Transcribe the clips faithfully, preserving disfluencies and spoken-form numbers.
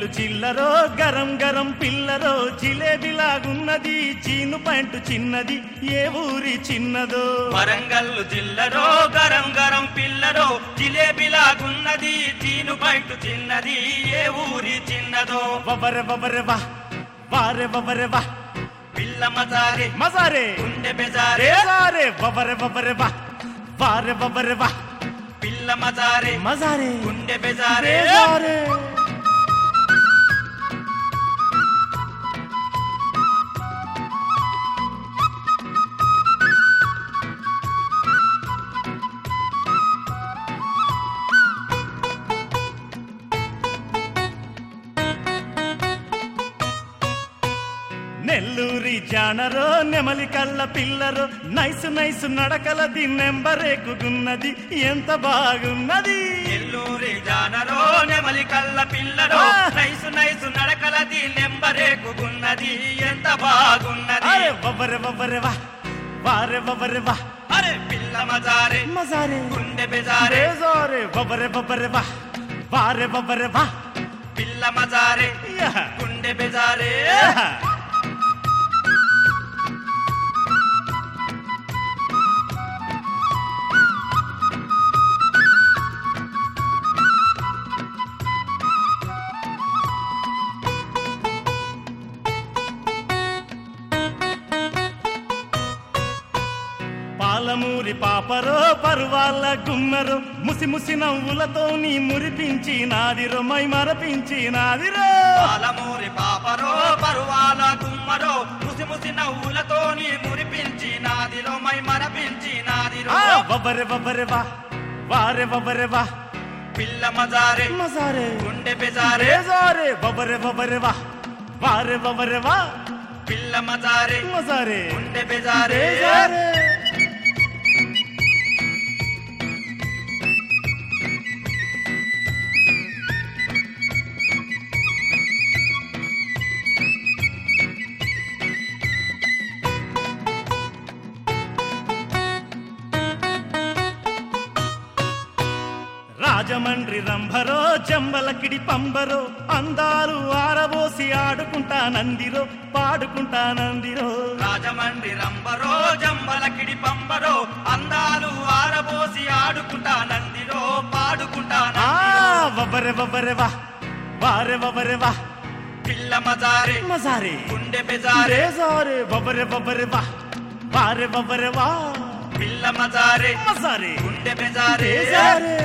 వరంగల్లు జిల్లరో గరం గరం పిల్లరో జిలేబిలాగున్నది చీను పాయింట్ చిన్నది ఏ ఊరి చిన్నదో వరంగల్లు జిల్లరో గరం గరం పిల్లరో జిలేబిలాగున్నది చీను పాయింట్ చిన్నది ఏ ఊరి చిన్నదో వబర వబర వా వారె వబర వా పిల్ల మజారే మజారే గుండె బెజారే బేజారే వబర వబర వా వారె వబర వా పిల్ల మజారే మజారే గుండె బెజారే బేజారే నెల్లూరి జానరో నెమలి కళ్ళ పిల్లరో నైసు నైసు నడకలది నెంబరేకున్నది ఎంత బాగున్నది నెల్లూరి జానరో నెమలి కళ్ళ పిల్లరో నైసు నైసు నడకలది నెంబరేకున్నది ఎంత బాగున్నది అరే వబరె వబరె వా వారె వబరె వా అరే పిల్ల మజారే మజారే గుండె బెజారే బేజారే వబరె వబరె వా వారె వబరె వా పిల్ల మజారే యహ గుండె బెజారే యహ పాలమూరి పాపరో పరువాళ్ళ గుమ్మరో ముసి ముసి నవ్వులతో నీ మురిపించి నాదిరో మై మరపించి నాదిరో పాలమూరి పాపరో పరువాల గుమ్మరో ముసి ముసి నవ్వులతో నీ మురిపించి నాదిలో మై మరపించి నాదిరో వబరె వబరె వా వారె వబరె వా పిల్ల మజారే మజారే గుండె బెజారే బేజారే వబరె వబరె వా వారె వబరె వా పిల్ల మజారే మజారే గుండె బెజారే బేజారే రాజమండ్రి రంభరో జంబలకిడి పంబరో అందాలు ఆరబోసి ఆడుకుంటా నందిరో పాడుకుంటా నందిరో రాజమండ్రి రంబరో జంబలకిడి పంబరో అందాలు ఆరబోసి ఆడుకుంటా నందిరో పాడుకుంటా ఆ నందిరో వబరె వబరె వా వారె వబరె వా పిల్ల మజారే మజారే గుండె బెజారే బేజారే వబరె వబరె వా వారె వబరె వా పిల్ల మజారే మజారే గుండె బెజారే బేజారే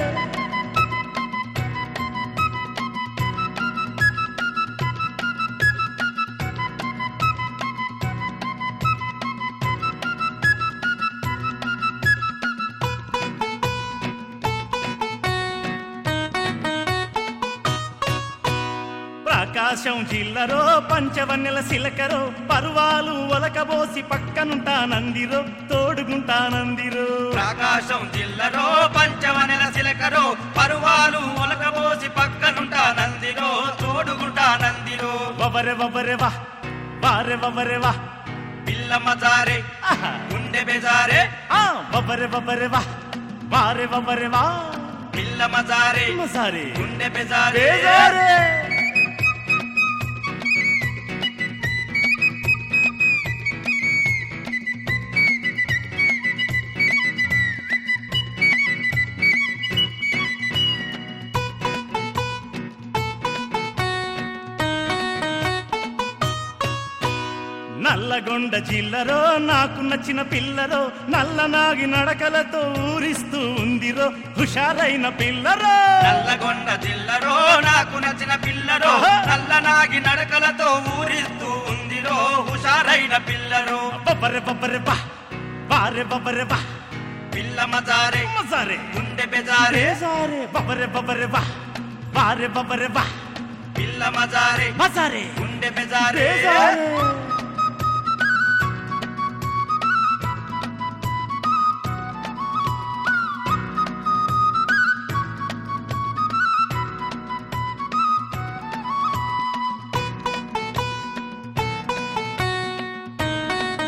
ప్రకాశం జిల్లరో పంచవన్నెల సిలకరో పరువాలు ఒలకబోసి పక్కనుంటా నందిరో తోడుగుంటా నందిరో ప్రకాశం జిల్లరో పంచవనెల సిలకరో పరువాలు ఒలకబోసి పక్కనుంటా నందిరో తోడుగుంటా నందిరో వబరె వబరె వా వారె వబరె వా పిల్ల మజారే ఆహా. గుండె బెజారే ఆ వబరె వబరె వా వారె వబరె వా పిల్ల మజారే మజారే గుండె బెజారే బేజారే నల్లగొండ జిల్లరో నాకు నచ్చిన పిల్లరో నల్ల నాగి నడకలతో ఊరిస్తూ ఉందిరో హుషారైన పిల్లరో నల్లగొండ జిల్లరో నాకు నచ్చిన పిల్లరో నల్లనాగి నడకలతో ఊరిస్తూ ఉందిరో హుషారైన పిల్లరో బబ్బరె బబ్బరె బా బారె బబ్బరె బా పిల్ల మజారే మజారే గుండె బెజారే బేజారే బబ్బరె బబ్బరె బా బారె బబ్బరె బా పిల్ల మజారే మజారే గుండె బెజారే బేజారే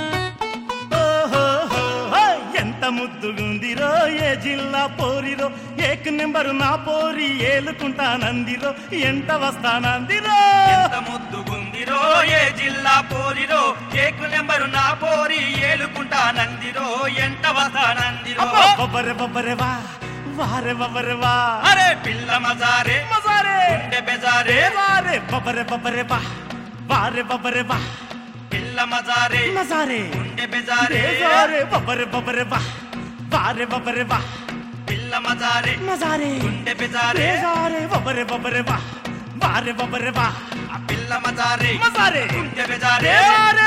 ముద్దుగుందిరో ఏ జిల్లా పోరిరో ఏక్ నెంబరు నా పోరి ఏలుకుంటానందిరో ఎంట వస్తానందిరో ఎంత ముద్దుగుందిరో ఏ జిల్లా పోరిరో ఏకు నెంబరు నా పోరి ఏలుకుంటానందిరో ఎంట వస్తానందిరో బొబ్బరే బొబ్బరే వా వారే బొబ్బరే వా అరే పిల్ల మజారే మజారే గుండె బెజారే వారే బొబ్బరే బొబ్బరే వా వారే బొబ్బరే వా పిల్ల మజారే మజారే గుండె బెజారే వారే బొబ్బరే బొబ్బరే వా వారే బొబ్బరే వా పిల్ల మజారే మజారే గుండె బెజారే వారే బొబ్బరే బొబ్బరే వా వారే బొబ్బరే వా ఆ పిల్ల మజారే మజారే గుండె బెజారే వారే